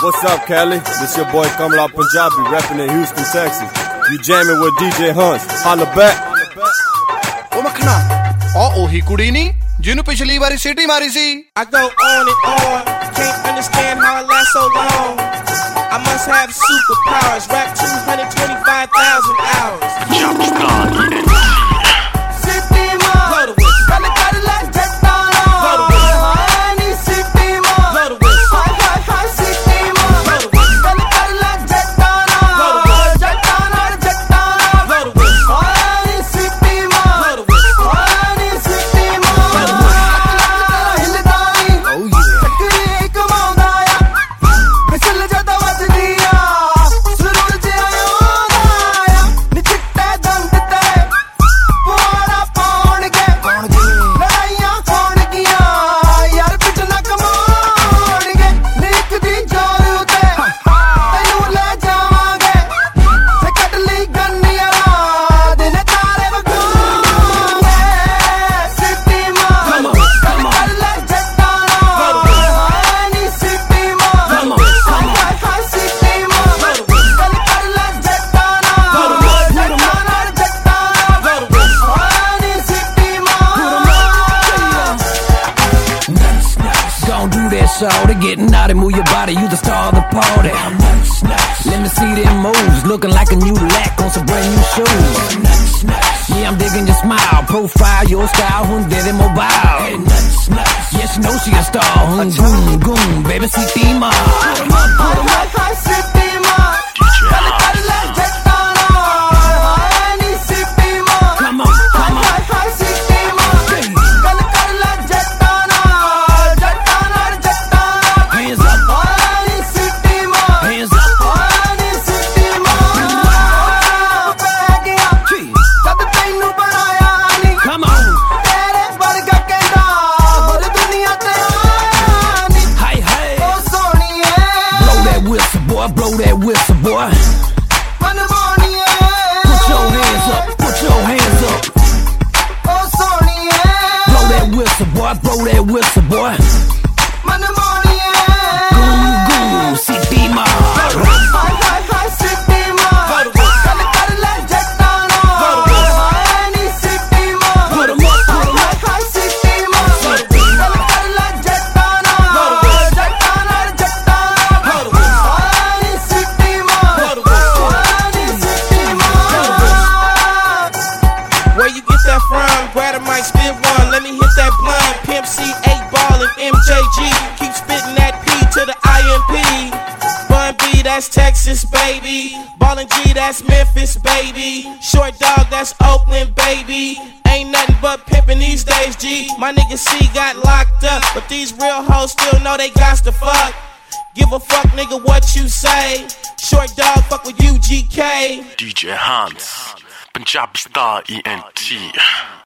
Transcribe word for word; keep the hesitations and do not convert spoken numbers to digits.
What's up, Cali? This your boy Kamla Punjabi, rapping in Houston, Texas. You jamming with D J Hunts. Holla back. ओ मखना ओ ओही कुड़ी नी जिन्हों पिछली बारी city मारी सी. I go on and on, can't understand how I last so long. I must have superpowers, rap two hundred twenty-five thousand hours. So to get naughty, move your body, you the star of the party. Let me see them moves, looking like a new lack on some brand new shoes. Yeah, I'm digging your smile, profile, your style, hundred mobile. Yes, you know she a star, hun goom goom, baby, see ma. Blow that whistle, boy. Put your hands up, put your hands up. Blow that whistle, boy, blow that whistle, boy. Goom, goom, city ma. Spit one, let me hit that blunt. Pimp C, eight ball, and M J G. Keep spitting that P to the I M P. Bun B, that's Texas, baby. Ballin' G, that's Memphis, baby. Short Dog, that's Oakland, baby. Ain't nothing but pimpin' these days, G. My nigga C got locked up, but these real hoes still know they got to fuck. Give a fuck, nigga, what you say. Short Dog, fuck with U G K. D J Hunts, Punjabi Star E N T.